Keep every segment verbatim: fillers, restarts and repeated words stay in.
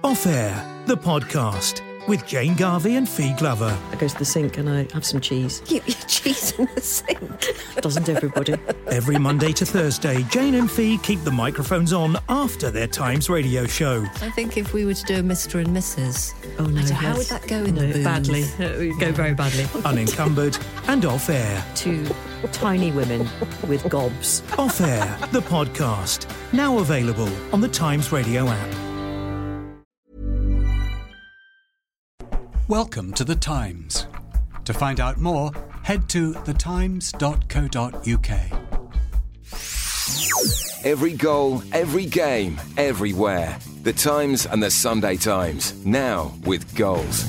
Off Air, the podcast with Jane Garvey and Fee Glover. I go to the sink and I have some cheese. You eat cheese in the sink? Doesn't everybody? Every Monday to Thursday, Jane and Fee keep the microphones on after their Times radio show. I think if we were to do a Mister and Missus Oh no, I don't- how yes. would that go in no, the booms? badly. It would go very badly. Unencumbered and Off Air. Two tiny women with gobs. Off Air, the podcast. Now available on the Times radio app. Welcome to The Times. To find out more, head to the times dot co dot uk. Every goal, every game, everywhere. The Times and the Sunday Times. Now with goals.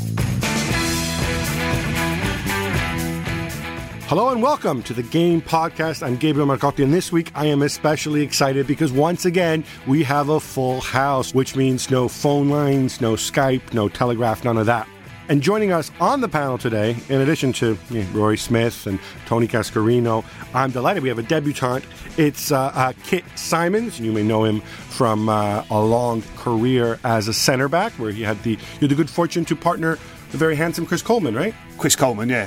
Hello and welcome to the Game Podcast. I'm Gabriel Marcotti, and this week I am especially excited because once again we have a full house, which means no phone lines, no Skype, no Telegraph, none of that. And joining us on the panel today, in addition to you know, Rory Smith and Tony Cascarino, I'm delighted we have a debutante. It's uh, uh, Kit Symons. You may know him from uh, a long career as a centre back, where he had the you had the good fortune to partner the very handsome Chris Coleman, right? Chris Coleman, yeah.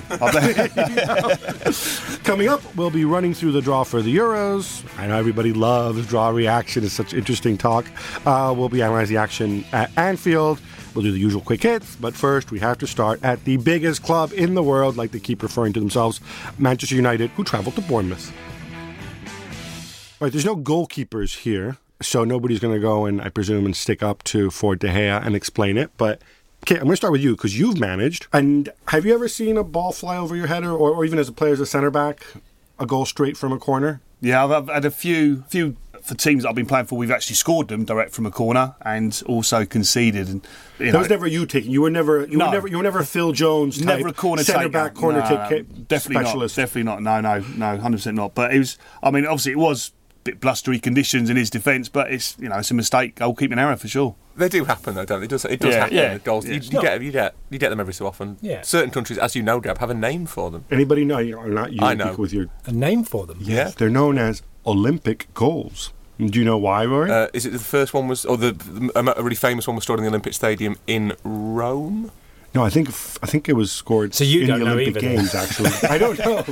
Coming up, we'll be running through the draw for the Euros. I know everybody loves draw reaction. It's such interesting talk. Uh, we'll be analysing the action at Anfield. We'll do the usual quick hits, but first we have to start at the biggest club in the world, like they keep referring to themselves, Manchester United, who travelled to Bournemouth. All right, there's no goalkeepers here, so nobody's going to go and, I presume, and stick up to Ford De Gea and explain it, but Kit, I'm going to start with you because you've managed. And have you ever seen a ball fly over your head, or, or even as a player, as a centre-back, a goal straight from a corner? Yeah, I've, I've had a few few for teams that I've been playing for. We've actually scored them direct from a corner and also conceded. And you That know, was never you taking. You were never. You No. were never. You were never a Phil Jones type never a corner centre-back, taker. corner No, take definitely specialist. not. Definitely not. No, no, no, one hundred percent not. But it was. I mean, obviously, it was a bit blustery conditions in his defence, but it's you know it's a mistake, goalkeeping error for sure. They do happen, though, don't they? It does, it does Yeah, happen. yeah, The goals. yeah. You, you get, you get, you get them every so often. Yeah. Certain countries, as you know, Gab, have a name for them. Anybody know? Or not you? I know. With your, A name for them. Yeah. they're known as Olympic goals. Do you know why, Rory? Uh, is it the first one was, or the, the a really famous one was stored in the Olympic Stadium in Rome? no, I think I think it was scored So you in don't the know Olympic either, then? Games. Actually, I don't know.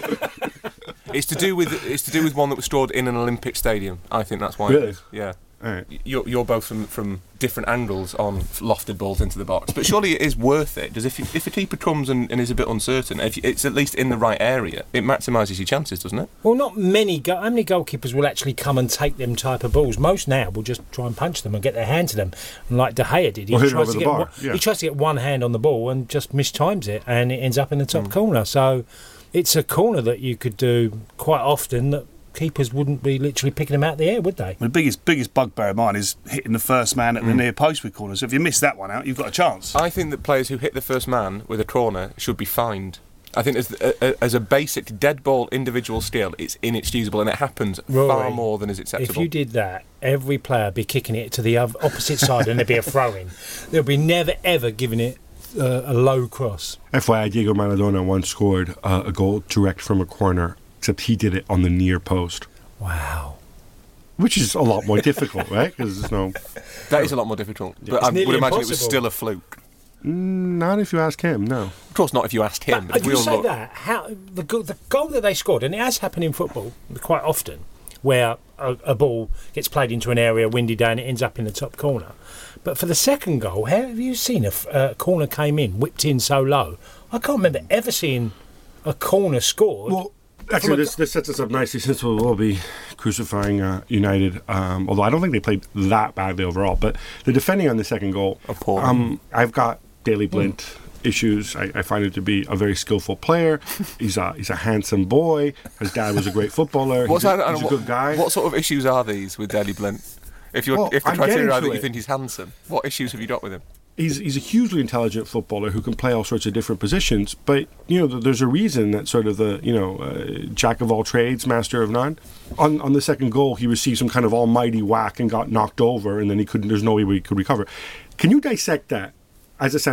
It's to do with it's to do with one that was stored in an Olympic stadium. I think that's why. Really? It is. Yeah. All right. You're, you're both from, from different angles on lofted balls into the box, but surely it is worth it. Does if you, if a keeper comes and, and is a bit uncertain, if you, it's at least in the right area, it maximises your chances, doesn't it? Well, not many. Go- how many goalkeepers will actually come and take them type of balls? Most now will just try and punch them and get their hand to them, and like De Gea did. He Or hit it tries over to the get bar, one, yeah. he tries to get one hand on the ball and just mistimes it, and it ends up in the top Mm. corner. So it's a corner that you could do quite often that keepers wouldn't be literally picking them out of the air, would they? The biggest biggest bugbear of mine is hitting the first man at the near post with corners. So if you miss that one out, you've got a chance. I think that players who hit the first man with a corner should be fined. I think as a, as a basic dead ball individual skill, it's inexcusable, and it happens Rory, far more than is If acceptable. you did that, every player would be kicking it to the other, opposite side and there'd be a throw-in. They'll be never, ever giving it uh, a low cross. F Y I, Diego Maradona once scored uh, a goal direct from a corner, except he did it on the near post, Wow. which is a lot more difficult, right? Because there's no. That is a lot more difficult, but It's I would nearly imagine it was impossible. still a fluke. Not if you ask him, no. Of course not if you asked him, but, But if we you all say look, that, how the, go- the goal that they scored, and it has happened in football quite often, where a, a ball gets played into an area, windy day, and it ends up in the top corner. But for the second goal, how have you seen a f- uh, corner came in, whipped in so low? I can't remember ever seeing a corner scored. Well, actually, this, this sets us up nicely since we'll, we'll be crucifying uh, United, um, although I don't think they played that badly overall. But the defending on the second goal, Appalling. um, I've got Daley Blint issues. I, I find him to be a very skillful player. He's a he's a handsome boy. His dad was a great footballer. What's he's a, that- he's a what, good guy. What sort of issues are these with Daley Blint? If you're Well, if the I'm criteria getting are to that you it. think he's handsome, what issues have you got with him? He's he's a hugely intelligent footballer who can play all sorts of different positions. But you know, th- there's a reason that sort of the you know uh, jack of all trades, master of none. On on the second goal, he received some kind of almighty whack and got knocked over, and then he couldn't. There's no way he could recover. Can you dissect that as a centre back?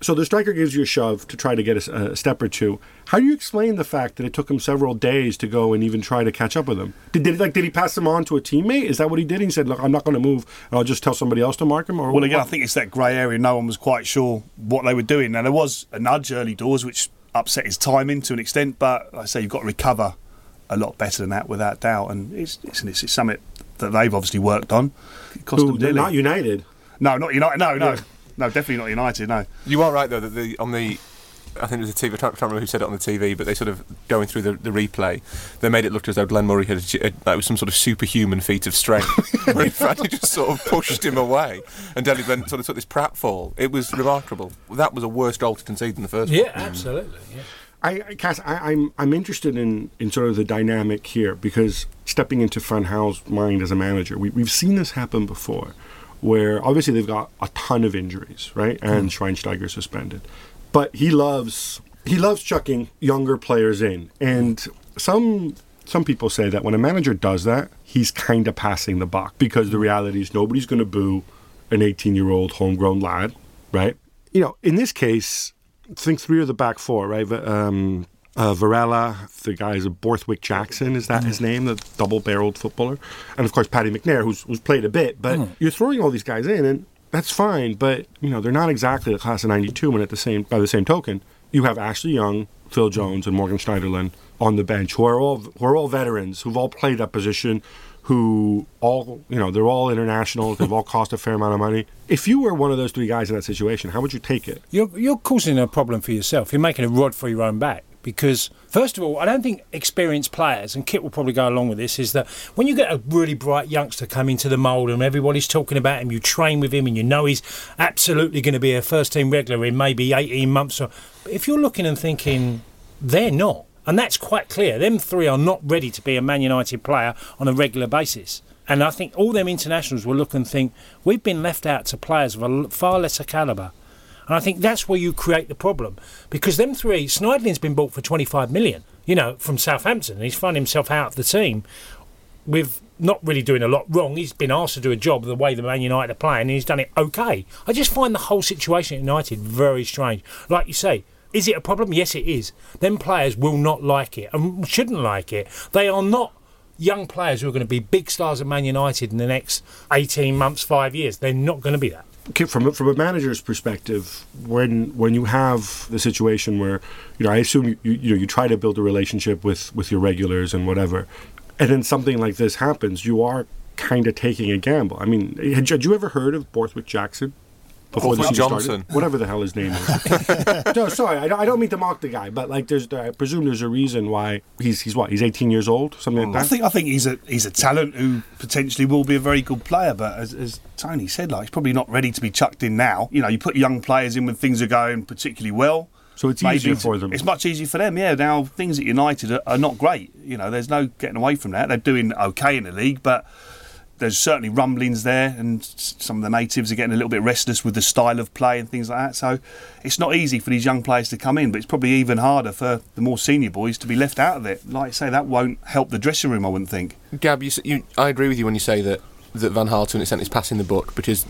So the striker gives you a shove to try to get a, a step or two. How do you explain the fact that it took him several days to go and even try to catch up with him? Did, did like did he pass him on to a teammate? Is that what he did? He said, "Look, I'm not going to move. And I'll just tell somebody else to mark him." Or well, again, what? I think it's that grey area. No one was quite sure what they were doing. Now there was a nudge early doors, which upset his timing to an extent. But like I say, you've got to recover a lot better than that, without doubt. And it's it's, it's, it's something that they've obviously worked on. It cost Who, them dearly. not United. No, not United. No, no. Yeah. No, definitely not United, no. You are right, though, that the, on the... I think it was a T V, I can't remember who said it on the T V, but they sort of, going through the, the replay, they made it look as though Glenn Murray had, had that was some sort of superhuman feat of strength, where in fact he just sort of pushed him away, and Daley Glenn sort of took this pratfall. It was remarkable. That was a worse goal to concede than the first Yeah, one. absolutely. Yeah. I, I Cass, I, I'm I'm interested in, in sort of the dynamic here, because stepping into Van Gaal's mind as a manager, we, we've seen this happen before, where obviously they've got a ton of injuries, right? And mm. Schweinsteiger suspended. But he loves he loves chucking younger players in. And some some people say that when a manager does that, he's kind of passing the buck, because the reality is nobody's going to boo an eighteen-year-old homegrown lad, right? You know, in this case, think three of the back four, right? Um, uh, Varela, the guy is a Borthwick Jackson, is that mm. his name? The double-barreled footballer. And, of course, Paddy McNair, who's, who's played a bit. But mm. you're throwing all these guys in, and that's fine, but you know they're not exactly the class of ninety-two. And at the same, by the same token, you have Ashley Young, Phil Jones, and Morgan Schneiderlin on the bench, who are all who are all veterans, who've all played that position, who all you know they're all international. They've all cost a fair amount of money. If you were one of those three guys in that situation, how would you take it? You're you're causing a problem for yourself. You're making a rod for your own back. Because, first of all, I don't think experienced players, and Kit will probably go along with this, is that when you get a really bright youngster come into the mould and everybody's talking about him, you train with him and you know he's absolutely going to be a first-team regular in maybe eighteen months. Or, but if you're looking and thinking, they're not, and that's quite clear, them three are not ready to be a Man United player on a regular basis. And I think all them internationals will look and think, we've been left out to players of a far lesser calibre. And I think that's where you create the problem. Because them three, Schneiderlin's been bought for twenty-five million, you know, from Southampton. And he's found himself out of the team with not really doing a lot wrong. He's been asked to do a job the way the Man United are playing, and he's done it okay. I just find the whole situation at United very strange. Like you say, is it a problem? Yes, it is. Them players will not like it and shouldn't like it. They are not young players who are going to be big stars at Man United in the next eighteen months, five years. They're not going to be that. From from a manager's perspective, when when you have the situation where, you know, I assume you, you, you know you try to build a relationship with, with your regulars and whatever, and then something like this happens, you are kind of taking a gamble. I mean, had, had you ever heard of Borthwick Jackson? Before the season Johnson. started? Whatever the hell his name is. No, sorry, I don't, I don't mean to mock the guy, but like, there's, I presume there's a reason why he's he's what he's eighteen years old, something like that. I think I think he's a he's a talent who potentially will be a very good player, but as, as Tony said, like he's probably not ready to be chucked in now. You know, you put young players in when things are going particularly well. So it's easier for them. It's much easier for them, yeah. Now things at United are, are not great. You know, there's no getting away from that. They're doing okay in the league, but there's certainly rumblings there, and some of the natives are getting a little bit restless with the style of play and things like that. So it's not easy for these young players to come in, but it's probably even harder for the more senior boys to be left out of it. Like I say, that won't help the dressing room, I wouldn't think. Gab, you, you, I agree with you when you say that, that Van Gaal to an extent is passing the buck, because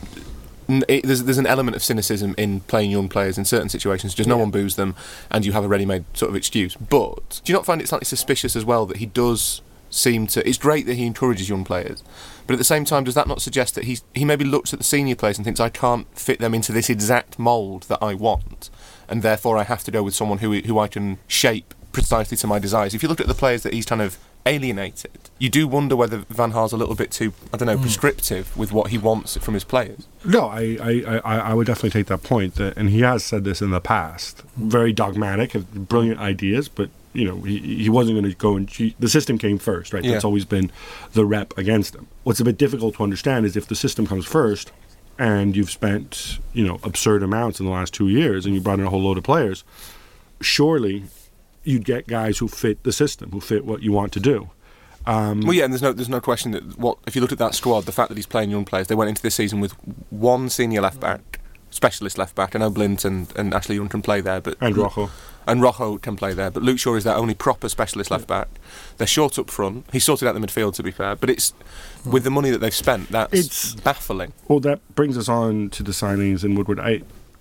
it, there's, there's an element of cynicism in playing young players in certain situations. Just no yeah. one boos them, and you have a ready-made sort of excuse. But do you not find it slightly suspicious as well that he does seem to... It's great that he encourages young players, but at the same time, does that not suggest that he's, he maybe looks at the senior players and thinks, I can't fit them into this exact mould that I want, and therefore I have to go with someone who who I can shape precisely to my desires? If you look at the players that he's kind of alienated, you do wonder whether Van Gaal's a little bit too, I don't know, mm. prescriptive with what he wants from his players. No, I, I, I, I would definitely take that point, that, and he has said this in the past. Very dogmatic, brilliant ideas, but you know, he, he wasn't going to go and cheat. The system came first, right? Yeah. That's always been the rep against him. What's a bit difficult to understand is if the system comes first and you've spent, you know, absurd amounts in the last two years and you brought in a whole load of players, surely you'd get guys who fit the system, who fit what you want to do. Um, well, yeah, and there's no there's no question that what if you looked at that squad, the fact that he's playing young players, they went into this season with one senior left back, specialist left back. I know Blint and, and Ashley Young can play there, but and Rojo. And Rojo can play there, but Luke Shaw is their only proper specialist left back. They're short up front. He sorted out the midfield, to be fair, but it's with the money that they've spent, that's it's, baffling. Well, that brings us on to the signings in Woodward. I,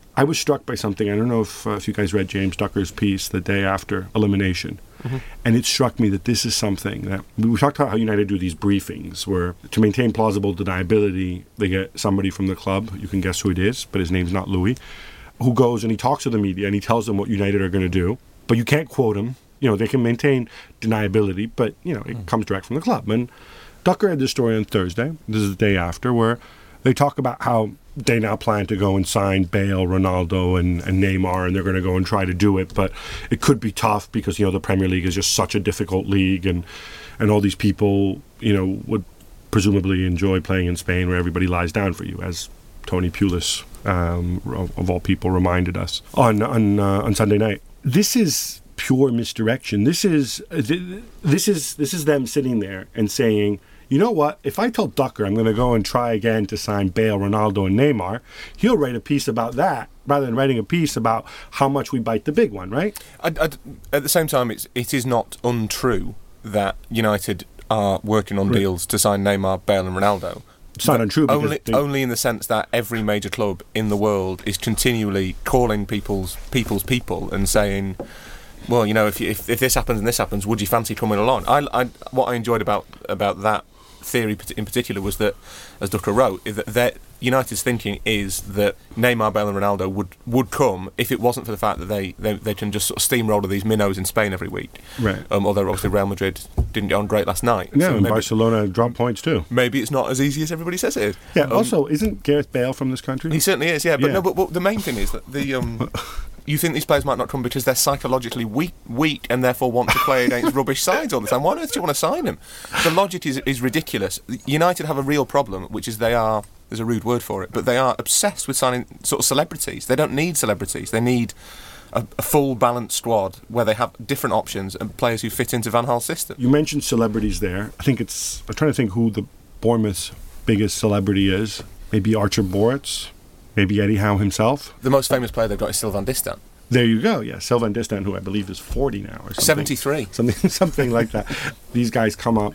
I was struck by something. I don't know if, uh, if you guys read James Ducker's piece the day after elimination. Mm-hmm. And it struck me that this is something that we talked about how United do these briefings where to maintain plausible deniability, they get somebody from the club. You can guess who it is, but his name's not Louis, who goes and he talks to the media and he tells them what United are going to do. But you can't quote him. You know, they can maintain deniability, but, you know, it mm. comes direct from the club. And Ducker had this story on Thursday. This is the day after, where they talk about how they now plan to go and sign Bale, Ronaldo, and, and Neymar, and they're going to go and try to do it. But it could be tough because, you know, the Premier League is just such a difficult league, and, and all these people, you know, would presumably enjoy playing in Spain where everybody lies down for you, as Tony Pulis, um, of, of all people, reminded us on on, uh, on Sunday night. This is pure misdirection. This is this is this is them sitting there and saying, you know what, if I tell Ducker I'm going to go and try again to sign Bale, Ronaldo, and Neymar, he'll write a piece about that rather than writing a piece about how much we bite the big one, right? I, I, at the same time, it's, it is not untrue that United are working on right. deals to sign Neymar, Bale, and Ronaldo. It's not untrue. Only, they, only in the sense that every major club in the world is continually calling people's people's people and saying, well, you know, if, you, if if this happens and this happens, would you fancy coming along? I, I, what I enjoyed about about that theory in particular was that, as Ducker wrote, is that, that United's thinking is that Neymar, Bale and Ronaldo would, would come if it wasn't for the fact that they, they, they can just sort of steamroller these minnows in Spain every week. Right. Um, although obviously Real Madrid didn't get on great last night. Yeah, so and maybe, Barcelona dropped points too. Maybe it's not as easy as everybody says it is. Yeah, um, also, isn't Gareth Bale from this country? He certainly is, yeah. But yeah. no, but, but the main thing is that the... Um, you think these players might not come because they're psychologically weak, weak and therefore want to play against rubbish sides all the time. Why on earth do you want to sign them? The logic is, is ridiculous. United have a real problem, which is they are, there's a rude word for it, but they are obsessed with signing sort of celebrities. They don't need celebrities. They need a, a full balanced squad where they have different options and players who fit into Van Gaal's system. You mentioned celebrities there. I think it's... I'm trying to think who the Bournemouth's biggest celebrity is. Maybe Archer Boruc? Maybe Eddie Howe himself. The most famous player they've got is Sylvain Distin. There you go, yeah. Sylvain Distin, who I believe is forty now or something. seventy-three. Something, something like that. These guys come up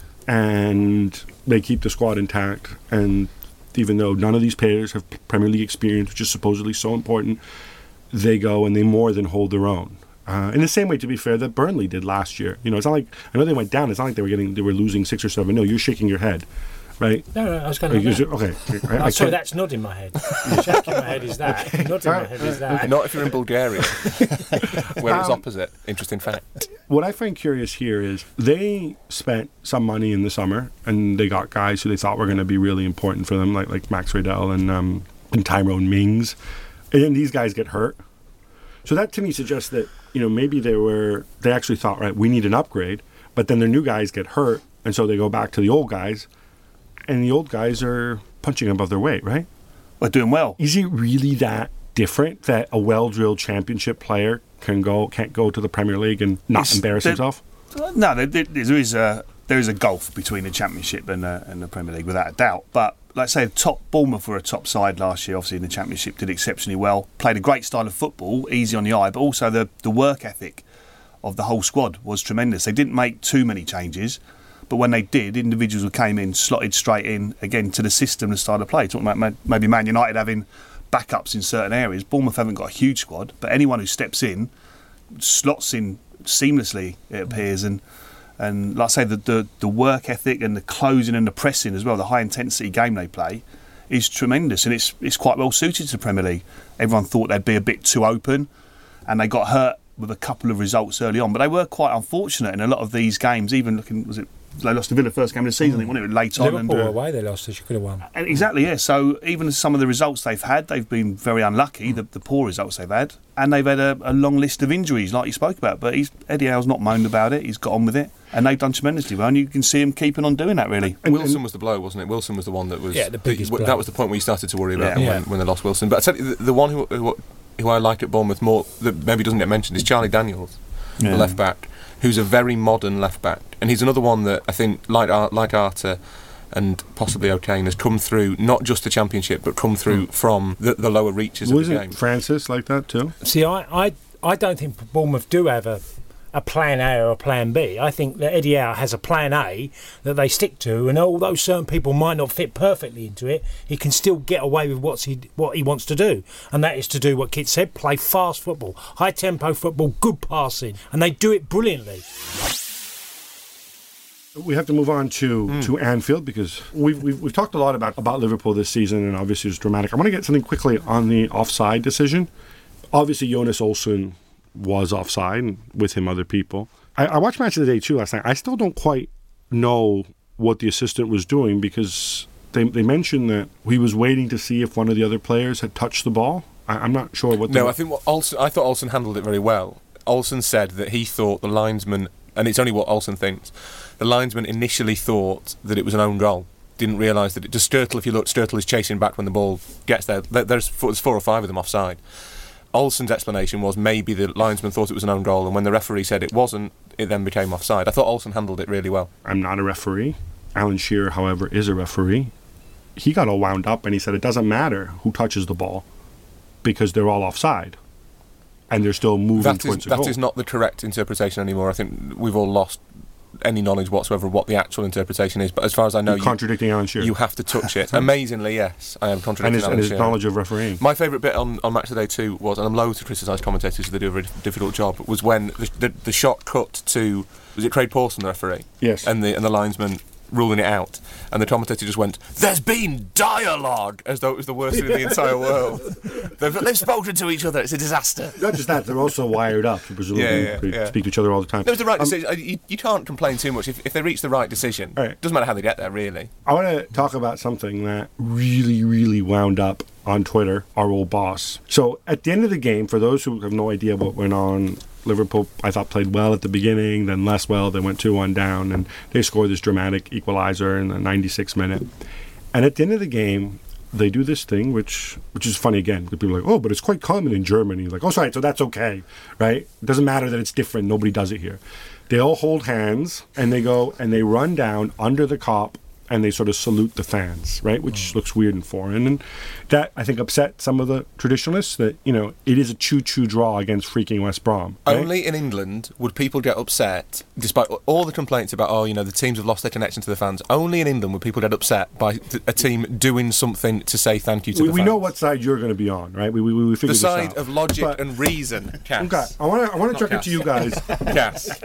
and they keep the squad intact. And even though none of these players have Premier League experience, which is supposedly so important, they go and they more than hold their own. Uh, in the same way, to be fair, that Burnley did last year. You know, it's not like... I know they went down. It's not like they were getting, they were losing six or seven. No, you're shaking your head. Right? No, no, I was going to. Okay. I, I I sorry, that's nodding my head. Shaking my head is that. Nodding my head is that. Not if you're in Bulgaria, where it's opposite. Interesting fact. What I find curious here is they spent some money in the summer, and they got guys who they thought were going to be really important for them, like like Max Riedel and um, and Tyrone Mings, and then these guys get hurt. So that to me suggests that, you know, maybe they were they actually thought, right, we need an upgrade, but then their new guys get hurt, and so they go back to the old guys. And the old guys are punching above their weight, right? We're doing well. Is it really that different that a well-drilled championship player can go can't go to the Premier League and not it's, embarrass there, himself? No, there, there is a there is a gulf between the Championship and, uh, and the Premier League, without a doubt. But like I say, top Bournemouth were a top side last year. Obviously, in the Championship, did exceptionally well. Played a great style of football, easy on the eye, but also the the work ethic of the whole squad was tremendous. They didn't make too many changes. But when they did, individuals who came in, slotted straight in, again, to the system and style of play. Talking about maybe Man United having backups in certain areas. Bournemouth haven't got a huge squad, but anyone who steps in, slots in seamlessly, it appears. And, and like I say, the, the, the work ethic and the closing and the pressing as well, the high-intensity game they play, is tremendous. And it's it's quite well suited to the Premier League. Everyone thought they'd be a bit too open, and they got hurt with a couple of results early on. But they were quite unfortunate in a lot of these games, even looking, was it, they lost to Villa first game of the season, they won it late Liverpool on. Liverpool and, uh, away, they lost, they could have won. And exactly, yeah. So even some of the results they've had, they've been very unlucky, mm. the, the poor results they've had. And they've had a, a long list of injuries, like you spoke about. But he's, Eddie Howe's not moaned about it, he's got on with it. And they've done tremendously well, and you can see him keeping on doing that, really. And Wilson was the blow, wasn't it? Wilson was the one that was... Yeah, the biggest the, blow. That was the point where you started to worry about yeah. when, Yeah. when they lost Wilson. But I tell you, the, the one who, who who I like at Bournemouth more, that maybe doesn't get mentioned, is Charlie Daniels, yeah. the left-back, who's a very modern left-back. And he's another one that I think, like, like Arter and possibly O'Kane, has come through not just the Championship, but come through mm. from the, the lower reaches Wasn't of the game. Francis like that too? See, I, I, I don't think Bournemouth do have a, a plan A or a plan B. I think that Eddie Howe has a plan A that they stick to, and although certain people might not fit perfectly into it, he can still get away with what's he, what he wants to do, and that is to do what Kit said, play fast football, high-tempo football, good passing, and they do it brilliantly. We have to move on to, Mm. to Anfield because we've, we've we've talked a lot about, about Liverpool this season, and obviously it's dramatic. I want to get something quickly on the offside decision. Obviously, Jonas Olsen was offside, and with him other people. I, I watched Match of the Day two last night. I still don't quite know what the assistant was doing because they they mentioned that he was waiting to see if one of the other players had touched the ball. I, I'm not sure what. No, the, I think what Olsen, I thought Olsen handled it very well. Olsen said that he thought the linesman, and it's only what Olsen thinks, the linesman initially thought that it was an own goal. Didn't realise that it just Sturtle, if you look, Sturtle is chasing back when the ball gets there. There's four, there's four or five of them offside. Olsen's explanation was maybe the linesman thought it was an own goal, and when the referee said it wasn't, it then became offside. I thought Olsen handled it really well. I'm not a referee. Alan Shearer, however, is a referee. He got all wound up and he said it doesn't matter who touches the ball because they're all offside. And they're still moving That towards is, the that goal. is not the correct interpretation anymore. I think we've all lost any knowledge whatsoever of what the actual interpretation is. But as far as I know, You're contradicting Alan Shearer. You have to touch it. Amazingly, yes, I am contradicting and his, Alan and his Shearer. knowledge of refereeing. My favourite bit on, on Match of the Day two was, and I'm loath to criticise commentators because they do a very difficult job, was when the, the, the shot cut to, was it Craig Pawson, the referee? Yes. And the, and the linesman ruling it out, and the commentator just went, "There's been dialogue," as though it was the worst thing in the entire world. They've, they've spoken to each other. It's a disaster. Not just that, they're also wired up to presumably Yeah, yeah, yeah. speak to each other all the time. It was the right Um, decision. You, you can't complain too much if, if they reach the right decision. Right. Doesn't matter how they get there, really. I want to talk about something that really, really wound up on Twitter, our old boss. So at the end of the game, for those who have no idea what went on, Liverpool, I thought, played well at the beginning, then less well. They went two one down, and they scored this dramatic equalizer in the ninety-sixth minute. And at the end of the game, they do this thing, which which is funny again. People are like, oh, but it's quite common in Germany. Like, oh, sorry, so that's okay, right? It doesn't matter that it's different. Nobody does it here. They all hold hands, and they go, and they run down under the Kop, and they sort of salute the fans, right? Which mm. looks weird and foreign. And that, I think, upset some of the traditionalists that, you know, it is a choo-choo draw against freaking West Brom. Right? Only in England would people get upset, despite all the complaints about, oh, you know, the teams have lost their connection to the fans. Only in England would people get upset by th- a team doing something to say thank you to we, the we fans. know what side you're going to be on, right? We we, we figured The this side out. of logic But- and reason, Cass. Okay, I want to I want to Not chuck it Cass. to you guys. Cass.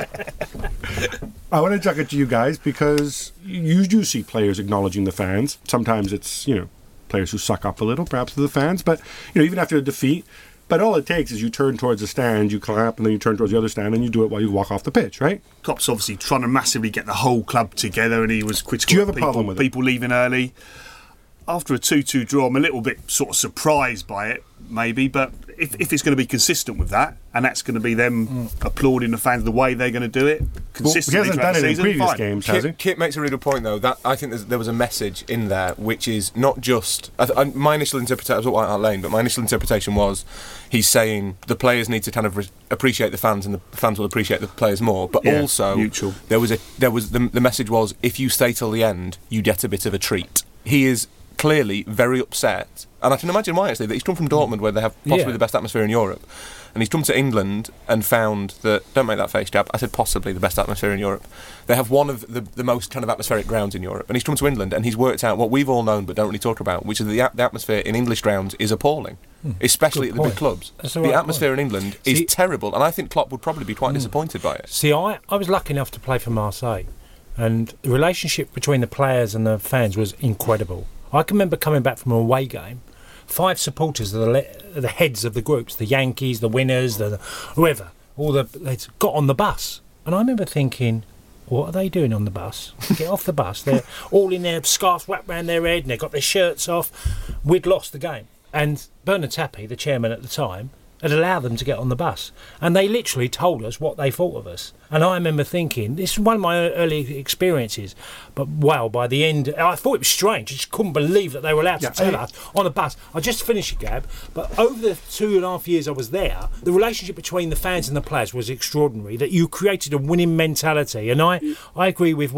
I want to chuck it to you guys because you do see players acknowledging the fans. Sometimes it's, you know, players who suck up a little, perhaps, to the fans. But, you know, even after a defeat, but all it takes is you turn towards the stand, you clap, and then you turn towards the other stand, and you do it while you walk off the pitch, right? Klopp's obviously trying to massively get the whole club together, and he was critical Do you have of a people, problem with it? people leaving early. After a two two draw, I'm a little bit sort of surprised by it, maybe, but if, if it's going to be consistent with that, and that's going to be them mm. applauding the fans the way they're going to do it consistently, well, he hasn't done throughout it the in season, previous fine. games, has he? Kit, Kit makes a really good point, though. That I think there's, there was a message in there, which is not just I th- I, my initial interpretation. I was at White Hart Lane, but my initial interpretation was he's saying the players need to kind of re- appreciate the fans, and the fans will appreciate the players more. But Yeah, also, mutual. there was a there was the, the message was if you stay till the end, you get a bit of a treat. He is clearly very upset, and I can imagine why. Actually, that he's come from Dortmund, where they have possibly Yeah. the best atmosphere in Europe. And he's come to England and found that, don't make that face, Jab, I said possibly the best atmosphere in Europe. They have one of the, the most kind of atmospheric grounds in Europe. And he's come to England and he's worked out what we've all known but don't really talk about, which is the, the atmosphere in English grounds is appalling, hmm. especially Good at the big point. clubs. That's The the right atmosphere point. in England See- is terrible, and I think Klopp would probably be quite disappointed by it. See, I, I was lucky enough to play for Marseille, and the relationship between the players and the fans was incredible. I can remember coming back from an away game, five supporters, the, le- the heads of the groups, the Yankees, the winners, the, the whoever, all the they got on the bus, and I remember thinking, what are they doing on the bus? Get off the bus. They're all in their scarves wrapped around their head, and they've got their shirts off. We'd lost the game, and Bernard Tapie, the chairman at the time, had allowed them to get on the bus, and they literally told us what they thought of us. And I remember thinking, this is one of my early experiences, but wow, by the end I thought it was strange. I just couldn't believe that they were allowed Yeah, to tell I- us on a bus. I just finished it, Gab, but over the two and a half years I was there, the relationship between the fans and the players was extraordinary, that you created a winning mentality. And I, I agree with what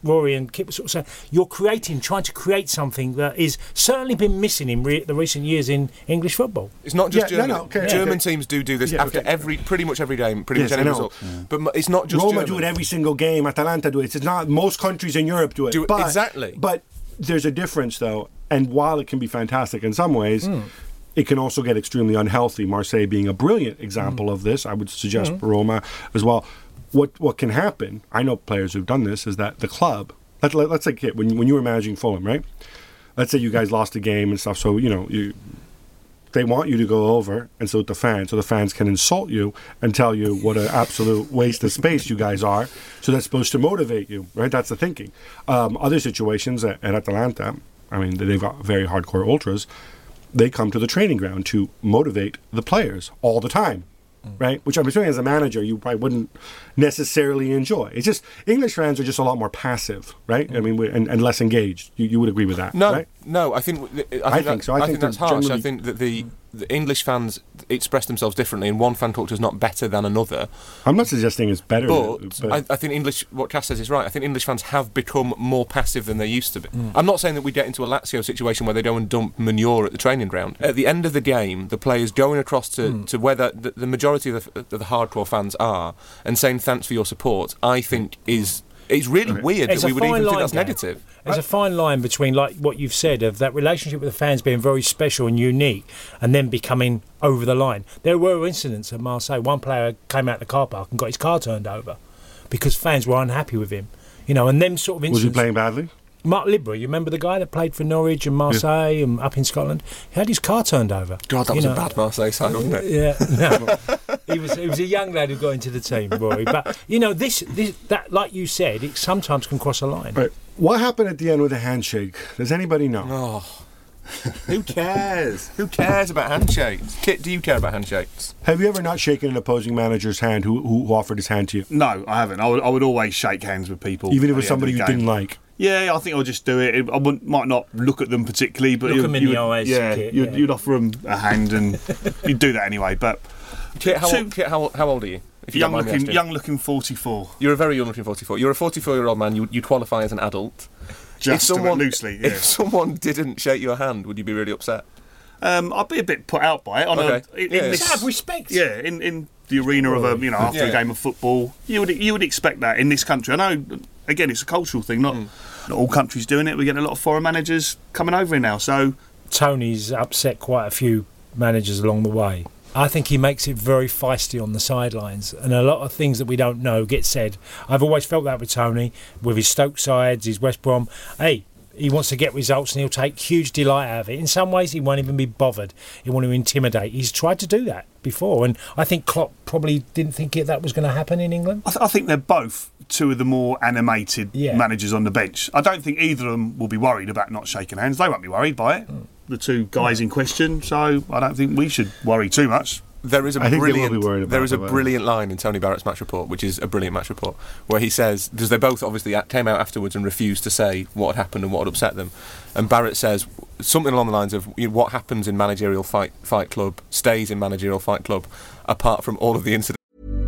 Rory and Kip were sort of saying, you're creating, trying to create something that is certainly been missing in re- the recent years in English football. It's not just Yeah, Germany. no, no, okay, German okay. teams do do this Yeah, after okay. every, pretty much every game, pretty Yes, much I any know. result. But m- it's not just Roma German. do it every single game. Atalanta do it. It's not most countries in Europe do it. Do it- but, exactly. But there's a difference, though. And while it can be fantastic in some ways, Hmm. it can also get extremely unhealthy. Marseille being a brilliant example Hmm. of this. I would suggest Roma as well. What what can happen? I know players who've done this. Is that the club? Let, let, let's say Kit, when when you were managing Fulham, right? Let's say you guys lost a game and stuff. So you know you. They want you to go over and so the fans, so the fans can insult you and tell you what an absolute waste of space you guys are. So that's supposed to motivate you, right? That's the thinking. Um, other situations at, at Atalanta, I mean, they've got very hardcore ultras. They come to the training ground to motivate the players all the time, right? Which I'm assuming as a manager you probably wouldn't necessarily enjoy. It's just English fans are just a lot more passive, right? I mean, we- and, and less engaged. You, you would agree with that, No, right? no. I think I think, I that- think so. I I think think that's they're harsh. I generally- think that the, the English fans express themselves differently, and one fan culture is not better than another. I'm not suggesting it's better, But, but I, I think English. What Cass says is right. I think English fans have become more passive than they used to be. I'm not saying that we get into a Lazio situation where they go and dump manure at the training ground. At the end of the game, the players going across to, to where the, the, the majority of the, of the hardcore fans are and saying thanks for your support, I think is. It's really weird It's that we a would fine even think line, that's Gav. negative. There's a fine line between, like what you've said, of that relationship with the fans being very special and unique, and then becoming over the line. There were incidents at Marseille. One player came out the car park and got his car turned over because fans were unhappy with him. You know, and them sort of was incidents. he playing badly? Mark Libra, you remember the guy that played for Norwich and Marseille and up in Scotland? He had his car turned over. God, that You was know, a bad Marseille side, wasn't it? Yeah, no. he was he was a young lad who got into the team, Rory. But you know, this, this that like you said, it sometimes can cross a line. Right. What happened at the end with the handshake? Does anybody know? Oh, who cares? Who cares about handshakes? Kit, do you care about handshakes? Have you ever not shaken an opposing manager's hand who, who offered his hand to you? No, I haven't. I would, I would always shake hands with people. Even if it at was the end somebody of you the game. didn't like? Yeah, I think I'll just do it. I wouldn't, might not look at them particularly, but Look you, 'em in you the would, eyes, yeah, Kit, you'd, yeah. you'd offer them a hand, and you'd do that anyway. But Kit, how, So- old, Kit, how, how old are you? If you young don't mind me looking, asking. young looking forty-four. You're a very young looking forty-four. You're a forty-four-year-old man. You, you'd qualify as an adult. Just if someone, loosely. Yeah. If someone didn't shake your hand, would you be really upset? Um, I'd be a bit put out by it. On Okay. a, in, Yeah. in Just this, have respect. yeah, in, in the arena of a you know after Yeah. a game of football, you would you would expect that in this country. I know, again, it's a cultural thing. Not not all countries doing it. We get a lot of foreign managers coming over here now. So Tony's upset quite a few managers along the way. I think he makes it very feisty on the sidelines, and a lot of things that we don't know get said. I've always felt that with Tony, with his Stoke sides, his West Brom. Hey, he wants to get results and he'll take huge delight out of it. In some ways, he won't even be bothered. He want to intimidate. He's tried to do that before, and I think Klopp probably didn't think it, that was going to happen in England. I, th- I think they're both two of the more animated Yeah. managers on the bench. I don't think either of them will be worried about not shaking hands. They won't be worried by it. Mm. The two guys in question. So I don't think we should worry too much. There is a I think they will brilliant. be worried about there is a that, brilliant line in Tony Barrett's match report, which is a brilliant match report, where he says, because they both obviously came out afterwards and refused to say what had happened and what had upset them, and Barrett says something along the lines of, you know, what happens in managerial fight fight club stays in managerial fight club, apart from all of the incidents.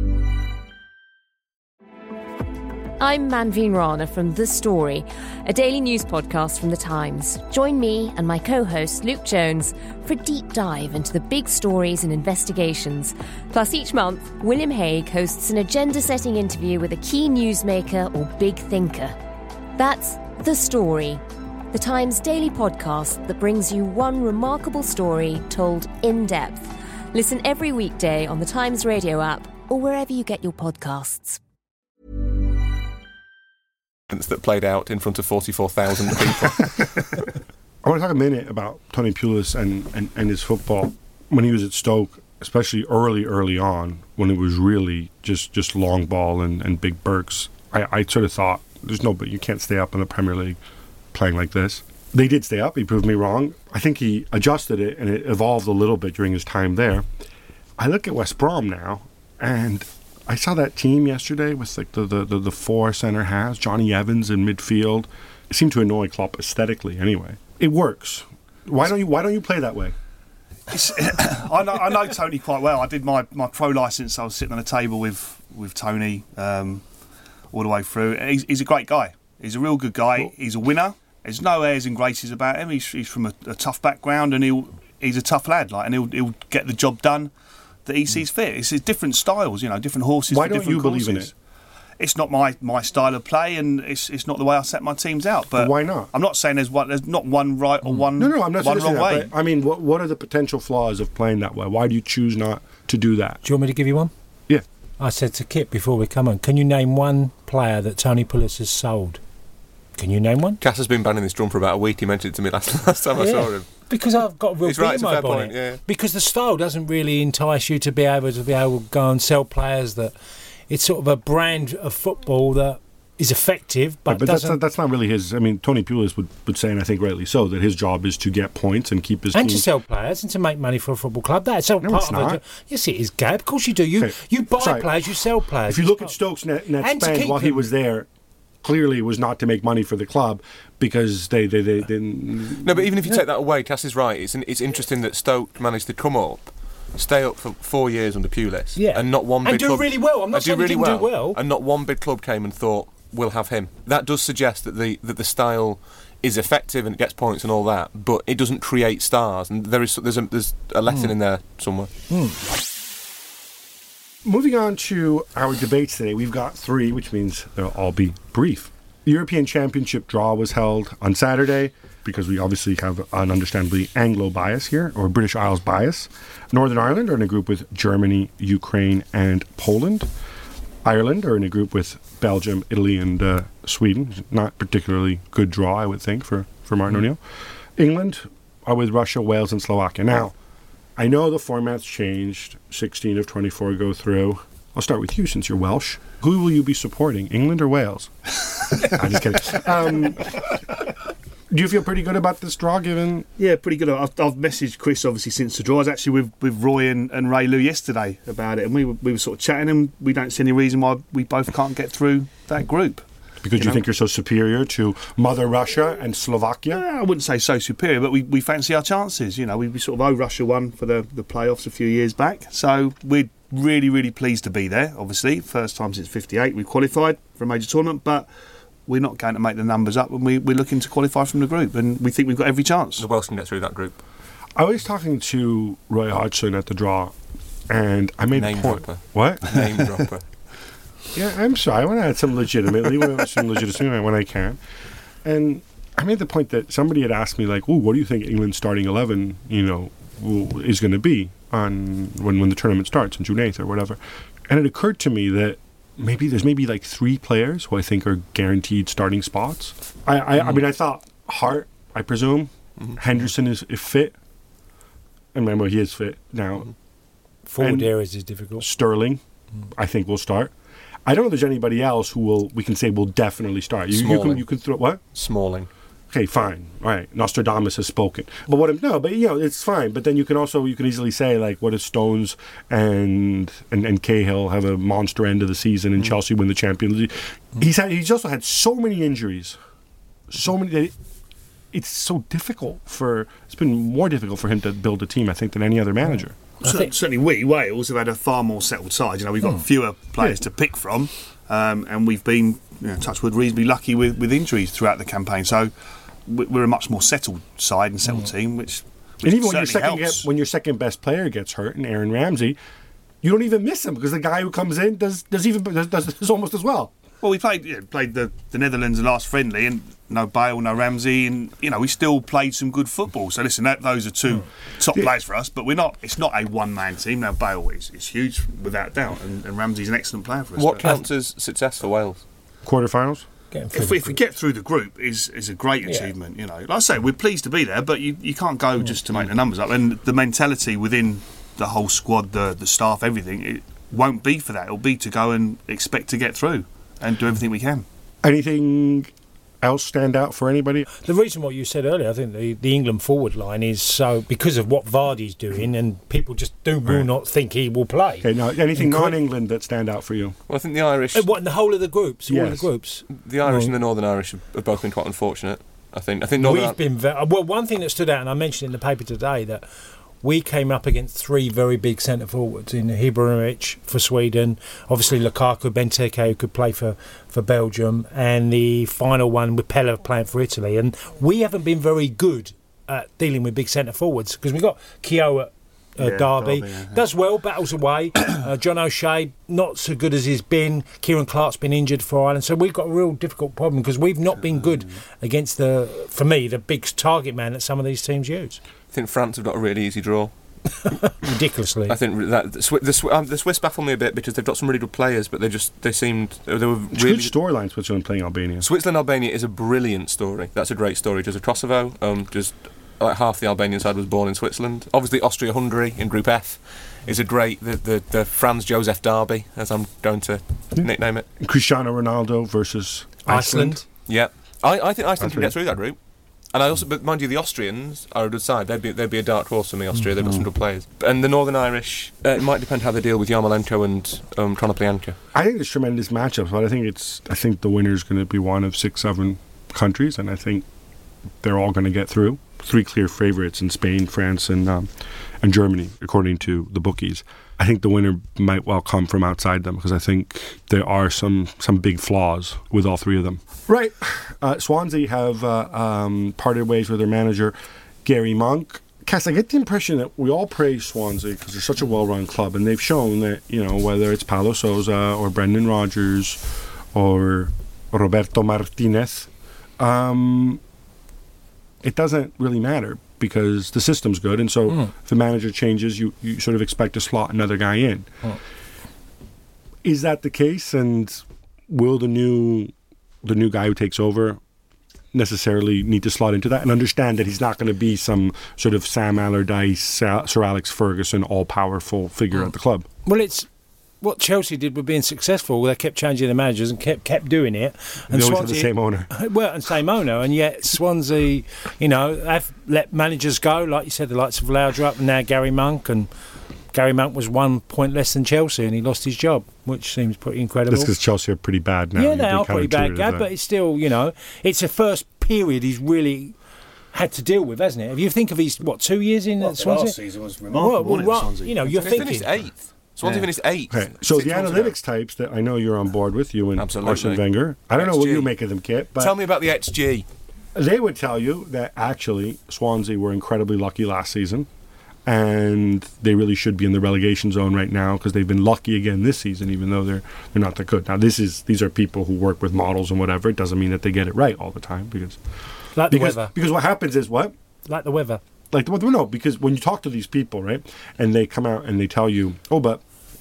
I'm Manveen Rana from The Story, a daily news podcast from The Times. Join me and my co-host Luke Jones for a deep dive into the big stories and investigations. Plus, each month, William Hague hosts an agenda-setting interview with a key newsmaker or big thinker. That's The Story, The Times daily podcast that brings you one remarkable story told in depth. Listen every weekday on the Times Radio app or wherever you get your podcasts. that played out in front of forty-four thousand people. I want to talk a minute about Tony Pulis and, and, and his football. When he was at Stoke, especially early, early on, when it was really just, just long ball and, and big Burks, I, I sort of thought, there's no, but you can't stay up in the Premier League playing like this. They did stay up. He proved me wrong. I think he adjusted it, and it evolved a little bit during his time there. I look at West Brom now, and I saw that team yesterday with like the, the, the, the four centre halves, Johnny Evans in midfield. It seemed to annoy Klopp aesthetically anyway. It works. Why don't you Why don't you play that way? It's, I, know, I know Tony quite well. I did my, my pro licence. I was sitting on a table with with Tony um, all the way through. He's, he's a great guy. He's a real good guy. He's a winner. There's no airs and graces about him. He's, he's from a, a tough background, and he'll he's a tough lad. Like, and he'll he'll get the job done that he sees fit. It's, it's different styles, you know, different horses. Why for don't different you believe in courses. it? It's not my, my style of play, and it's it's not the way I set my teams out. But But why not? I'm not saying there's one there's not one right or one No, no, I'm not one suggesting wrong that. way. But, I mean, what what are the potential flaws of playing that way? Why do you choose not to do that? Do you want me to give you one? Yeah. I said to Kit before we come on, can you name one player that Tony Pulis has sold? Can you name one? Cass has been banning this drum for about a week. He mentioned it to me last, last time I Yeah. saw him. Because I've got a real He's bee right, in it's a my fair bonnet. point, yeah. Because the style doesn't really entice you to be able to be able to go and sell players that it's sort of a brand of football that is effective, but, But, but that's doesn't. not, that's not really his. I mean, Tony Pulis would, would say, and I think rightly so, that his job is to get points and keep his and team. to sell players and to make money for a football club. That's all No, part it's of not. it. Yes, it is, Gab. Of course you do. You Okay, you buy sorry. players, you sell players. If you It's look part- at Stokes' net, net And to spend keep while he them. was there, clearly it was not to make money for the club because they they, they didn't. No, but even if you take that away, Cass is right. It's an, it's interesting that Stoke managed to come up, stay up for four years under Pulis, Yeah. and not one And big do club, really well. I'm not and saying do he really didn't do well. and not one big club came and thought we'll have him. That does suggest that the that the style is effective and it gets points and all that, but it doesn't create stars. And there is there's a there's a lesson Mm. in there somewhere. Moving on to our debates today, we've got three, which means they'll all be brief. The European Championship draw was held on Saturday because we obviously have an understandably Anglo bias here, or British Isles bias. Northern Ireland are in a group with Germany, Ukraine, and Poland. Ireland are in a group with Belgium, Italy, and uh, Sweden. Not particularly good draw, I would think, for, for Martin O'Neill. England are with Russia, Wales, and Slovakia. Now, I know the format's changed. sixteen of twenty-four go through. I'll start with you since you're Welsh. Who will you be supporting, England or Wales? I'm just kidding. Um, do you feel pretty good about this draw, given... Yeah, pretty good. I've, I've messaged Chris, obviously, since the draw. I was actually with, with Roy and, and Ray Lou yesterday about it, and we were, we were sort of chatting, and we don't see any reason why we both can't get through that group. Because you, know? think you're so superior to Mother Russia and Slovakia? Yeah, I wouldn't say so superior, but we, we fancy our chances. You know, we, we sort of owe Russia one for the, the playoffs a few years back, so we're really, really pleased to be there, obviously. First time since fifty-eight we've qualified for a major tournament, but we're not going to make the numbers up, and we, we're looking to qualify from the group, and we think we've got every chance. The Welsh can get through that group. I was talking to Roy Hodgson at the draw, and I made Name a point. dropper. What? Name dropper. Yeah, I'm sorry. I want to add some legitimately, some legitimacy when I can. And I made the point that somebody had asked me, like, "Ooh, what do you think England's starting eleven, you know, will, is going to be on when when the tournament starts on June eighth or whatever?" And it occurred to me that maybe there's maybe like three players who I think are guaranteed starting spots. I I, mm. I mean, I thought Hart, I presume, mm-hmm. Henderson is if fit. And remember, he is fit now. Mm-hmm. Forward areas is difficult. Sterling, mm. I think, will start. I don't know if there's anybody else who will we can say will definitely start. You, you can you can throw what? Smalling. Okay, fine. All right. Nostradamus has spoken. But what if no, but you know, it's fine. But then you can also you can easily say, like, what if Stones and and, and Cahill have a monster end of the season and mm. Chelsea win the Champions League? Mm. He's had he's also had so many injuries. So many that it's so difficult for it's been more difficult for him to build a team, I think, than any other manager. So, certainly we, Wales, have had a far more settled side. You know, we've got Hmm. fewer players Yeah. to pick from, um, and we've been, you know, touch wood, reasonably lucky with, with injuries throughout the campaign. So we- we're a much more settled side and settled Hmm. team, which, which And even when your certainly second helps. get, when your second best player gets hurt, and Aaron Ramsey, you don't even miss him because the guy who comes in does does even does, does, does almost as well. Well, we played you know, played the, the Netherlands last friendly, and no Bale, no Ramsey, and you know we still played some good football. So listen, that, those are two top players for us, but we're not. It's not a one-man team. Now Bale is, is huge without doubt, and, and Ramsey's an excellent player for us. What but- counts as success for Wales? Quarterfinals. If we, if we get through the group, is is a great achievement. You know, like I say, we're pleased to be there, but you, you can't go just to make the numbers up. And the mentality within the whole squad, the the staff, everything, it won't be for that. It'll be to go and expect to get through and do everything we can. Anything else stand out for anybody? The reason what you said earlier, I think the, the England forward line is so because of what Vardy's doing, and people just do will Right. not think he will play. Okay, now anything Incre- non-England that stand out for you? Well, I think the Irish, Uh, What in the whole of the groups? All of Yes. the groups. the Irish Well, and the Northern Irish have, have both been quite unfortunate. I think. I think Northern We've been very, well. One thing that stood out, and I mentioned in the paper today that we came up against three very big centre forwards in Ibrahimovic for Sweden, obviously Lukaku, Benteke, who could play for, for Belgium, and the final one with Pella playing for Italy. And we haven't been very good at dealing with big centre forwards because we've got Keogh at uh, Yeah, Derby, Derby, yeah. does well, battles away. uh, John O'Shea, not so good as he's been. Kieran Clark's been injured for Ireland, so we've got a real difficult problem because we've not been good against the, for me, the big target man that some of these teams use. I think France have got a really easy draw. Ridiculously. I think that the, Swi- the, Swi- um, the Swiss baffle me a bit because they've got some really good players, but they just they seemed they were It's a really good storyline, Switzerland playing Albania. Switzerland Albania is a brilliant story. That's a great story. Just a Kosovo, um, just like half the Albanian side was born in Switzerland. Obviously, Austria-Hungary in Group F is a great the the, the Franz Josef derby, as I'm going to nickname it. Cristiano Ronaldo versus Iceland. Iceland. Yeah, I, I think Iceland That's can right. get through that group. And I also, but mind you, the Austrians are a good side. They'd be they'd be a dark horse for me. Austria, they've got some good players. And the Northern Irish, uh, it might depend how they deal with Yarmolenko and um, Tronoplianka. I think there's tremendous matchups, but I think it's I think the winner's going to be one of six, seven countries, and I think they're all going to get through. Three clear favourites in Spain, France, and um, and Germany, according to the bookies. I think the winner might well come from outside them because I think there are some some big flaws with all three of them. Right, uh, Swansea have uh, um, parted ways with their manager, Gary Monk. Cass, I get the impression that we all praise Swansea because they're such a well-run club, and they've shown that, you know, whether it's Paulo Sousa or Brendan Rodgers or Roberto Martinez, um, it doesn't really matter because the system's good, and so mm. if the manager changes, you, you sort of expect to slot another guy in. Mm. Is that the case, and will the new the new guy who takes over necessarily need to slot into that and understand that he's not going to be some sort of Sam Allardyce, Sir Alex Ferguson, all-powerful figure mm. at the club? Well, it's what Chelsea did with being successful. They kept changing the managers and kept kept doing it. And they always Swansea, have the same owner. Well, and same owner, and yet Swansea, you know, have let managers go, like you said, the likes of Laudrup and now Gary Monk, and Gary Monk was one point less than Chelsea, and he lost his job, which seems pretty incredible. That's because Chelsea are pretty bad now. Yeah, You'd they be are pretty bad, Gab, that. but it's still, you know, it's a first period he's really had to deal with, hasn't it? If you think of his, what, two years in Well, at Swansea? last season was remarkable, well, well, wasn't it, right, Swansea? you know, you're They thinking finished eighth. Swansea Yeah. finished eighth. Okay. So six the months analytics ago. types that I know you're on board with, you and Absolutely. Arsene Wenger. I don't know what X G. you make of them, Kit, but Tell me about the X G. they would tell you that actually Swansea were incredibly lucky last season, and they really should be in the relegation zone right now because they've been lucky again this season, even though they're they're not that good. Now, this is these are people who work with models and whatever. It doesn't mean that they get it right all the time because like the because, weather. because what happens is what Like the weather. like well, no because when you talk to these people, right, and they come out and they tell you, oh, but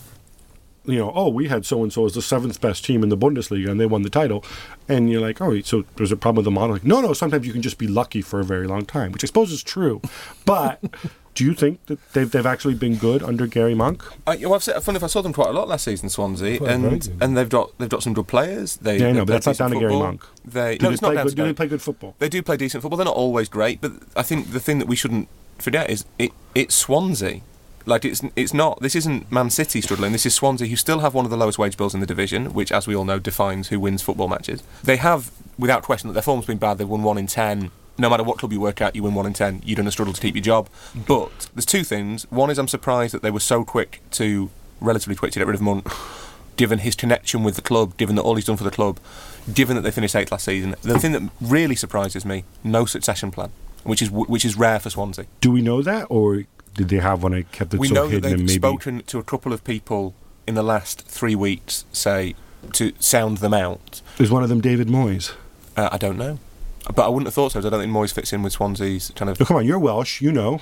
you know, oh, we had so and so as the seventh best team in the Bundesliga and they won the title, and you're like, oh, so there's a problem with the model. Like, no, no, sometimes you can just be lucky for a very long time, which I suppose is true, but. Do you think that they've they've actually been good under Gary Monk? I, well, I've said, funny enough, I saw them quite a lot last season, Swansea, Well, very and good. and they've got they've got some good players. They, Yeah, I they know, but play that's not decent down to Gary football. Monk. They, Do no, they it's not play down good? to Do they Gary. play good football? They do play decent football. They're not always great, but I think the thing that we shouldn't forget is it, it's Swansea. Like it's it's not. This isn't Man City struggling. This is Swansea, who still have one of the lowest wage bills in the division, which, as we all know, defines who wins football matches. They have, without question, that their form's been bad. They've won one in ten. No matter what club you work at, you win one in ten. You're going to struggle to keep your job. But there's two things. One is I'm surprised that they were so quick to, relatively quick to get rid of Monk, given his connection with the club, given that all he's done for the club, given that they finished eighth last season. The thing that really surprises me, no succession plan, which is which is rare for Swansea. Do we know that, or did they have one and kept it We so know that hidden they've and maybe? spoken to a couple of people in the last three weeks, say, to sound them out. Is one of them David Moyes? Uh, I don't know. But I wouldn't have thought so. I don't think Moyes fits in with Swansea's kind of... Oh, come on, you're Welsh, you know.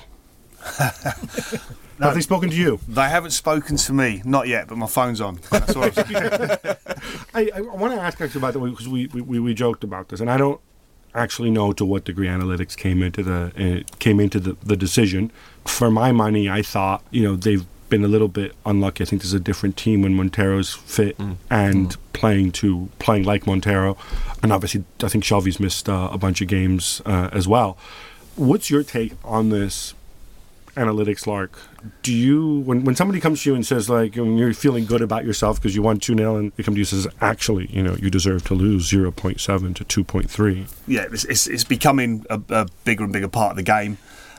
Have they spoken to you? They haven't spoken to me, not yet, but my phone's on. That's all. I, I want to ask actually about that because we, we, we joked about this, and I don't actually know to what degree analytics came into the uh, came into the, the decision. For my money, I thought, you know, they've been a little bit unlucky. I think there's a different team when Montero's fit mm. and mm. playing to playing like Montero, and obviously I think Shelby's missed uh, a bunch of games uh, as well. What's your take on this analytics lark? Do you, when, when somebody comes to you and says, like, when you're feeling good about yourself because you won two nil, and they come to you and says, actually, you know, you deserve to lose zero point seven to two point three. Yeah, it's, it's, it's becoming a, a bigger and bigger part of the game.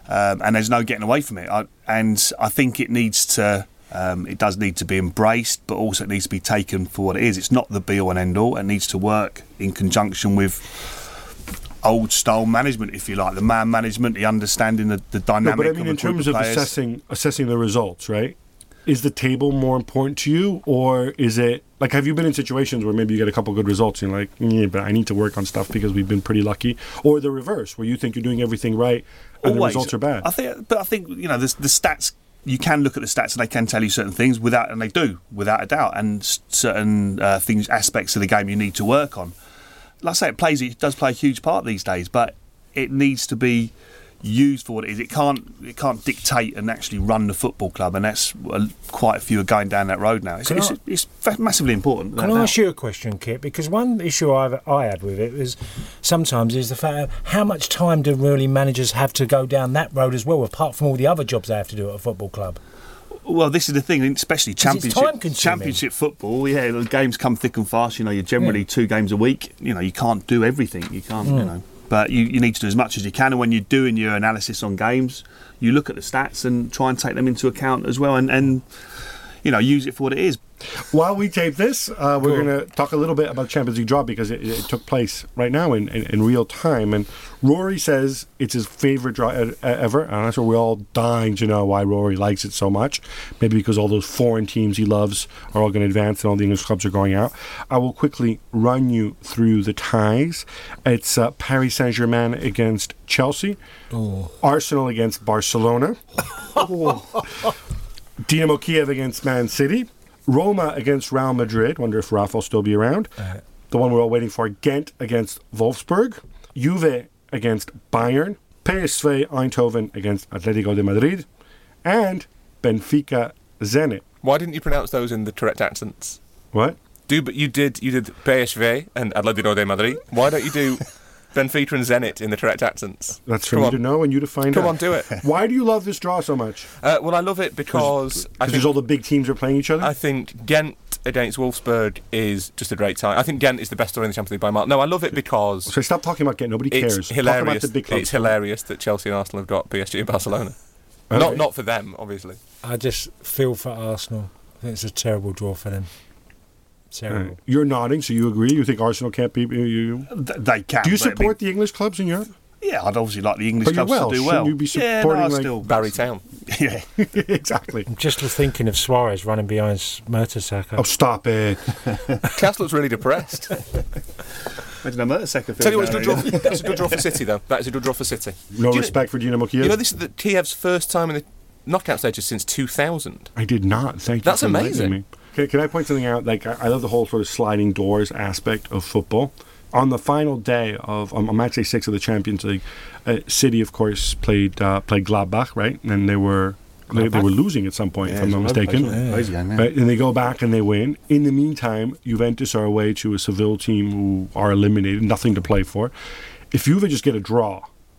um, and there's no getting away from it. I, and I think it needs to. Um, it does need to be embraced, but also it needs to be taken for what it is. It's not the be-all and end-all. It needs to work in conjunction with old-style management, if you like, the man management, the understanding the, the dynamic. No, but I mean, of a in group terms of of players. assessing assessing the results, right? Is the table more important to you, or is it like, have you been in situations where maybe you get a couple good results and you're like, yeah, but I need to work on stuff because we've been pretty lucky, or the reverse, where you think you're doing everything right and Always. the results are bad? I think, but I think you know the, the stats. You can look at the stats and they can tell you certain things without, and they do without a doubt, and s- certain uh, things, aspects of the game you need to work on. Like I say, it plays, it does play a huge part these days, but it needs to be used for what it is. It can't, it can't dictate and actually run the football club, and that's uh, quite a few are going down that road now. It's, Can it's, I- it's fa- massively important. Can without I a ask you a question, Kit? Because one issue I've, I had with it is sometimes is the fact of how much time do really managers have to go down that road as well, apart from all the other jobs they have to do at a football club? Well, this is the thing, especially it's championship time-consuming. championship football. Yeah, the games come thick and fast. You know, you're generally Yeah. two games a week. You know, you can't do everything. You can't. You Mm. know, but you, you need to do as much as you can. And when you're doing your analysis on games, you look at the stats and try and take them into account as well, and, and you know, use it for what it is. While we tape this, uh, we're going to talk a little bit about Champions League draw because it, it took place right now in, in, in real time. And Rory says it's his favourite draw e- ever. And I'm sure we're all dying to know why Rory likes it so much. Maybe because all those foreign teams he loves are all going to advance and all the English clubs are going out. I will quickly run you through the ties. It's uh, Paris Saint-Germain against Chelsea. Oh. Arsenal against Barcelona. Dinamo Kiev against Man City. Roma against Real Madrid. Wonder if Rafa will still be around. Uh, The one we're all waiting for. Ghent against Wolfsburg. Juve against Bayern. P S V Eindhoven against Atletico de Madrid. And Benfica Zenit. Why didn't you pronounce those in the correct accents? What? Do but you did you did P S V and Atletico de Madrid. Why don't you do Benfica and Zenit in the correct accents? That's for Come me on. to know and you to find Come out. on, do it. Why do you love this draw so much? Uh, well, I love it because I Because think all the big teams are playing each other? I think Ghent against Wolfsburg is just a great time. I think Ghent is the best story in the Champions League by a mile. No, I love it because So stop talking about getting. Nobody cares. it's Talk about hilarious. the big clubs. It's hilarious that Chelsea and Arsenal have got P S G and Barcelona. Okay. Not not for them, obviously. I just feel for Arsenal. I think it's a terrible draw for them. Terrible. Right. You're nodding, so you agree? You think Arsenal can't beat you? you? Th- They can. Do you but I mean, support the English clubs in Europe? yeah, I'd obviously like the English But you're clubs well. to do Shouldn't well. you be yeah, supporting, no, I like- still, Barry Town. yeah. Exactly. I'm just thinking of Suarez running behind Mertesacker. Oh, stop it. Cass looks really depressed. Imagine a Mertesacker. Tell you what, it's a film good draw. That's a good draw for City, though. That is a good draw for City. No Do you respect for Dinamo Kiev? You know, this is the Kiev's first time in the knockout stages since two thousand. I did not. Thank you That's for enlightening amazing. me. Can, can I point something out? Like, I, I love the whole sort of sliding doors aspect of football. On the final day of um, on match day six of the Champions League, uh, City, of course, played uh, played Gladbach, right? And they were they, they were losing at some point, if I'm not mistaken. Crazy game, yeah. Right, and they go back and they win. In the meantime, Juventus are away to a Seville team who are eliminated, nothing to play for. If Juve just get a draw,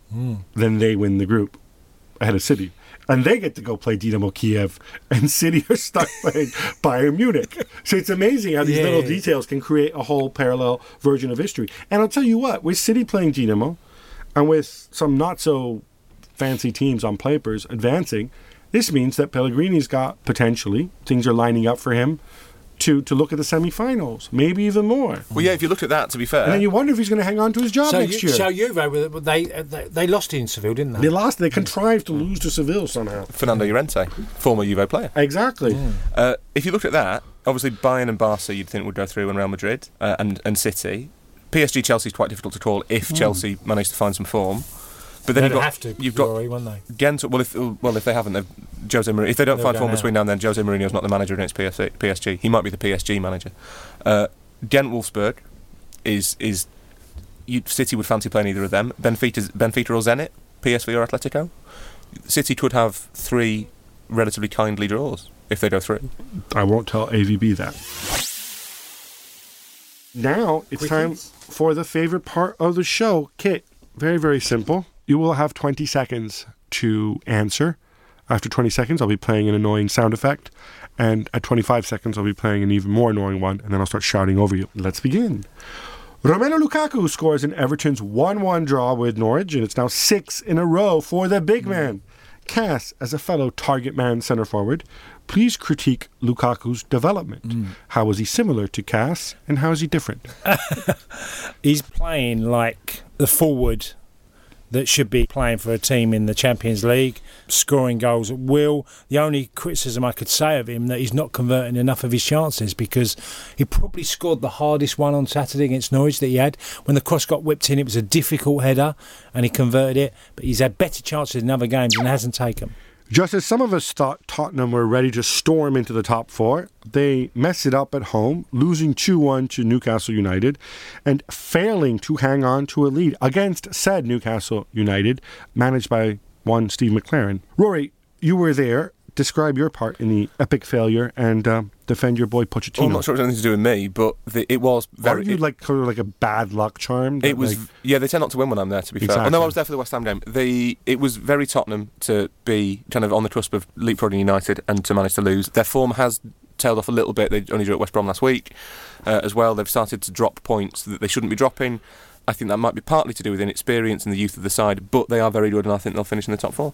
then they win the group ahead of City. And they get to go play Dinamo Kiev, and City are stuck playing Bayern Munich. So it's amazing how these Yeah. little details can create a whole parallel version of history. And I'll tell you what, with City playing Dinamo, and with some not so fancy teams on papers advancing, this means that Pellegrini's got potentially, things are lining up for him to, to look at the semi-finals, maybe even more. Well, yeah, if you look at that, to be fair. And then you wonder if he's going to hang on to his job So, next you, year. so Juve, were- they, they they lost in Seville, didn't they? They lost. They contrived to lose to Seville somehow. Fernando Llorente, former Juve player. Exactly. Uh, if you looked at that, obviously Bayern and Barca you'd think would go through, and Real Madrid uh, and, and City. P S G Chelsea is quite difficult to call if Chelsea manage to find some form. But then They'd you've got, have to, you've got Rory, wouldn't they? Ghent. Well, if well if they haven't, they've, Jose Mourinho. If they don't They'll find go form now. between now and then, Jose Mourinho's not the manager against P S G. P S G. He might be the P S G manager. Uh, Ghent Wolfsburg is is you, City would fancy playing either of them. Benfica, Benfica or Zenit, P S V or Atletico. City could have three relatively kindly draws if they go through. I won't tell A V B that. Now it's time for the favorite part of the show. Kit, very, very simple. You will have twenty seconds to answer. After twenty seconds, I'll be playing an annoying sound effect. And at twenty-five seconds, I'll be playing an even more annoying one. And then I'll start shouting over you. Let's begin. Romelu Lukaku scores in Everton's one one draw with Norwich, and it's now six in a row for the big man. Cass, as a fellow target man centre forward, please critique Lukaku's development. Mm. How was he similar to Cass, and how is he different? He's playing like the forward that should be playing for a team in the Champions League, scoring goals at will. The only criticism I could say of him that he's not converting enough of his chances, because he probably scored the hardest one on Saturday against Norwich that he had. When the cross got whipped in, it was a difficult header and he converted it, but he's had better chances in other games and hasn't taken. Just as some of us thought Tottenham were ready to storm into the top four, they mess it up at home, losing two one to Newcastle United and failing to hang on to a lead against said Newcastle United, managed by one Steve McLaren. Rory, you were there. Describe your part in the epic failure and uh, defend your boy Pochettino. Well, I'm not sure it has anything to do with me, but the, it was very... Are you it, like sort of like a bad luck charm? It was... Like, yeah, they tend not to win when I'm there, to be exactly. fair. Oh, no, I was there for the West Ham game. The, it was very Tottenham to be kind of on the cusp of leapfrogging United and to manage to lose. Their form has tailed off a little bit. They only drew at West Brom last week uh, as well. They've started to drop points that they shouldn't be dropping. I think that might be partly to do with inexperience and the youth of the side, but they are very good and I think they'll finish in the top four.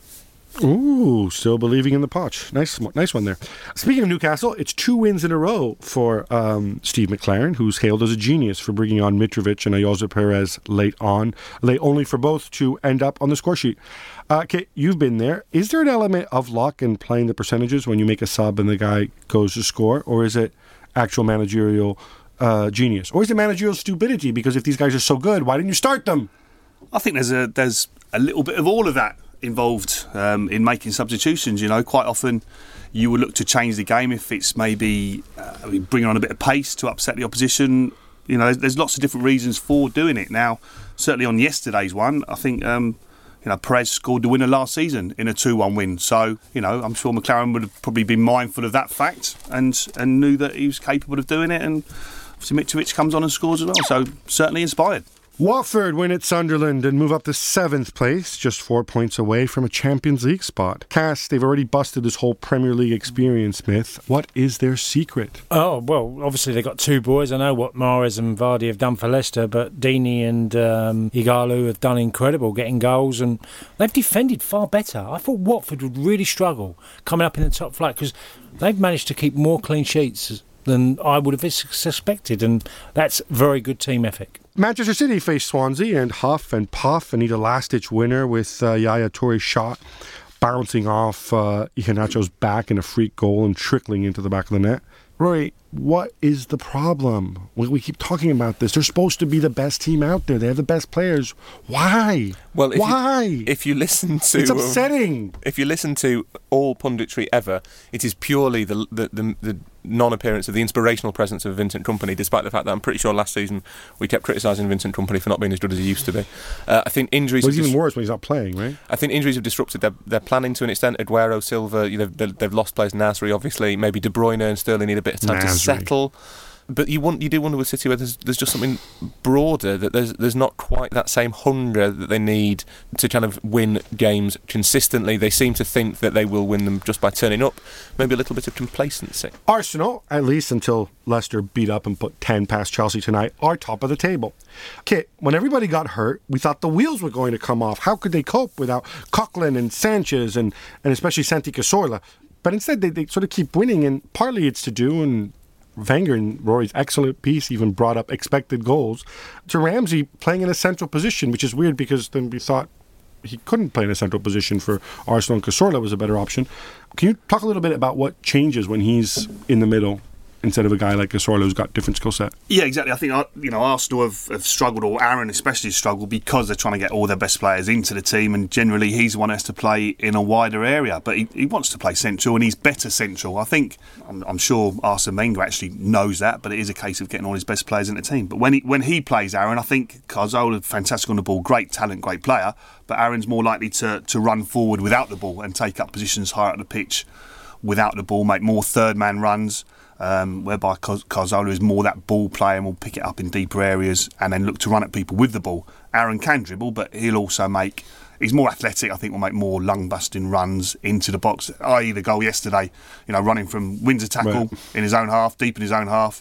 Ooh, still believing in the Poch. Nice, nice one there. Speaking of Newcastle, it's two wins in a row for um, Steve McLaren, who's hailed as a genius for bringing on Mitrovic and Ayoze Perez late on, late only for both to end up on the score sheet. Uh, Kit, you've been there. Is there an element of luck in playing the percentages when you make a sub and the guy goes to score, or is it actual managerial uh, genius, or is it managerial stupidity? Because if these guys are so good, why didn't you start them? I think there's a there's a little bit of all of that involved um, in making substitutions. You know, quite often you will look to change the game if it's maybe uh, bringing on a bit of pace to upset the opposition. You know, there's, there's lots of different reasons for doing it. Now, certainly on yesterday's one, I think um, you know Perez scored the winner last season in a two one win. So you know, I'm sure McLaren would have probably been mindful of that fact and and knew that he was capable of doing it. And obviously Mitrovic comes on and scores as well. So certainly inspired. Watford win at Sunderland and move up to seventh place, just four points away from a Champions League spot. Cass, they've already busted this whole Premier League experience myth. What is their secret? Oh, well, obviously they've got two boys. I know what Mahrez and Vardy have done for Leicester, but Deeney and um, Ighalo have done incredible, getting goals, and they've defended far better. I thought Watford would really struggle coming up in the top flight because they've managed to keep more clean sheets than I would have suspected, and that's very good team ethic. Manchester City face Swansea and huff and puff and need a last-ditch winner with uh, Yaya Touré's shot bouncing off uh, Iheanacho's back in a freak goal and trickling into the back of the net. Rory, what is the problem? We, we keep talking about this. They're supposed to be the best team out there. They have the best players. Why? Well, if Why? You, if you listen to... It's upsetting. Um, if you listen to all punditry ever, it is purely the the, the, the non-appearance of the inspirational presence of Vincent Kompany, despite the fact that I'm pretty sure last season we kept criticising Vincent Kompany for not being as good as he used to be. Uh, I think injuries... Well, he's have even dis- worse when he's not playing, right? I think injuries have disrupted their, their planning to an extent. Aguero, Silva, you know, they've, they've lost players. Nasri, obviously. Maybe De Bruyne and Sterling need a bit of time Nasri. to settle. But you want, you do wonder with City where there's, there's just something broader, that there's there's not quite that same hunger that they need to kind of win games consistently. They seem to think that they will win them just by turning up. Maybe a little bit of complacency. Arsenal, at least until Leicester beat up and put ten past Chelsea tonight, are top of the table. Kit, when everybody got hurt, we thought the wheels were going to come off. How could they cope without Coquelin and Sanchez and, and especially Santi Cazorla? But instead they, they sort of keep winning, and partly it's to do, and Wenger in Rory's excellent piece even brought up expected goals, to Ramsey playing in a central position, which is weird because then we thought he couldn't play in a central position for Arsenal, and Cazorla was a better option. Can you talk a little bit about what changes when he's in the middle instead of a guy like Cazorla who's got different skill set? Yeah, exactly. I think you know Arsenal have, have struggled, or Aaron especially struggled, because they're trying to get all their best players into the team, and generally he's the one who has to play in a wider area. But he, he wants to play central, and he's better central. I think I'm, I'm sure Arsene Wenger actually knows that, but it is a case of getting all his best players in the team. But when he when he plays Aaron, I think Cazorla, fantastic on the ball, great talent, great player. But Aaron's more likely to to run forward without the ball and take up positions higher up the pitch without the ball, make more third man runs. Um, whereby Cazorla is more that ball player and will pick it up in deeper areas and then look to run at people with the ball. Aaron can dribble, but he'll also make... He's more athletic, I think, will make more lung-busting runs into the box, that is the goal yesterday, you know, running from Windsor tackle right in his own half, deep in his own half,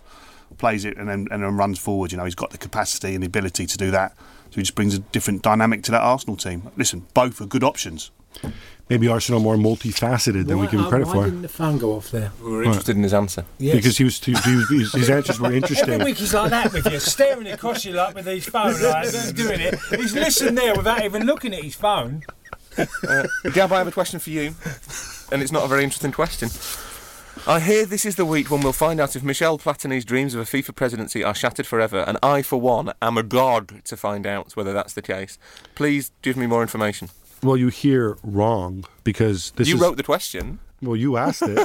plays it and then and then runs forward. You know, he's got the capacity and the ability to do that. So he just brings a different dynamic to that Arsenal team. Listen, both are good options. Maybe Arsenal more multifaceted than we give him credit why for. Why didn't the phone go off there? We were interested in his answer. Yes. Because he was, he, he, his, his answers were interesting. Every week he's like that with you, staring across you like with his phone, like doing it. He's listening there without even looking at his phone. Uh, Gab, I have a question for you, and it's not a very interesting question. I hear this is the week when we'll find out if Michel Platini's dreams of a FIFA presidency are shattered forever, and I, for one, am agog to find out whether that's the case. Please give me more information. Well, you hear wrong, because this you is... wrote the question. Well, you asked it.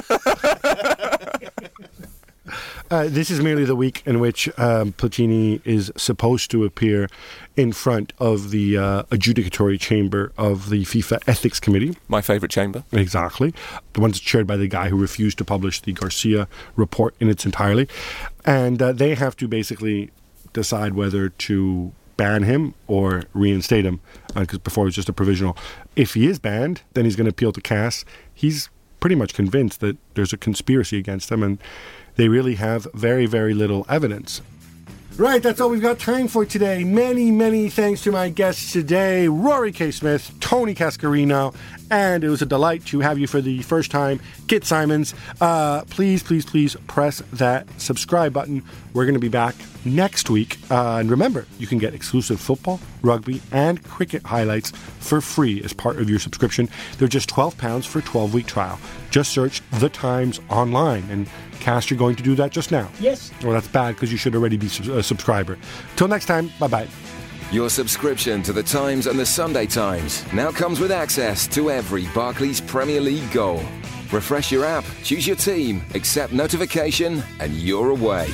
uh, this is merely the week in which um, Platini is supposed to appear in front of the uh, adjudicatory chamber of the FIFA Ethics Committee. My favourite chamber. Exactly. The one that's chaired by the guy who refused to publish the Garcia report in its entirety. And uh, they have to basically decide whether to ban him or reinstate him, because uh, before it was just a provisional. If he is banned, then he's going to appeal to C A S. He's pretty much convinced that there's a conspiracy against him, and they really have very, very little evidence. Right, that's all we've got time for today. Many, many thanks to my guests today, Rory K. Smith, Tony Cascarino, and it was a delight to have you for the first time, Kit Simons. Uh, please, please, please press that subscribe button. We're going to be back next week. Uh, and remember, you can get exclusive football, rugby, and cricket highlights for free as part of your subscription. They're just twelve pounds for a twelve-week trial. Just search The Times online. And Cass, you're going to do that just now? Yes. Well, that's bad because you should already be a subscriber. Till next time, bye-bye. Your subscription to The Times and The Sunday Times now comes with access to every Barclays Premier League goal. Refresh your app, choose your team, accept notification, and you're away.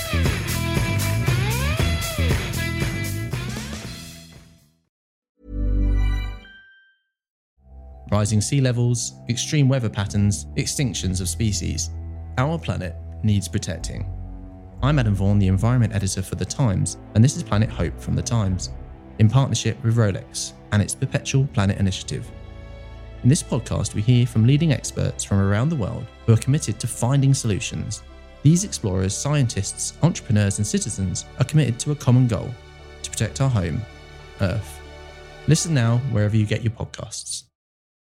Rising sea levels, extreme weather patterns, extinctions of species. Our planet needs protecting. I'm Adam Vaughan, the Environment Editor for The Times, and this is Planet Hope from The Times, in partnership with Rolex and its Perpetual Planet Initiative. In this podcast, we hear from leading experts from around the world who are committed to finding solutions. These explorers, scientists, entrepreneurs, and citizens are committed to a common goal: to protect our home, Earth. Listen now wherever you get your podcasts.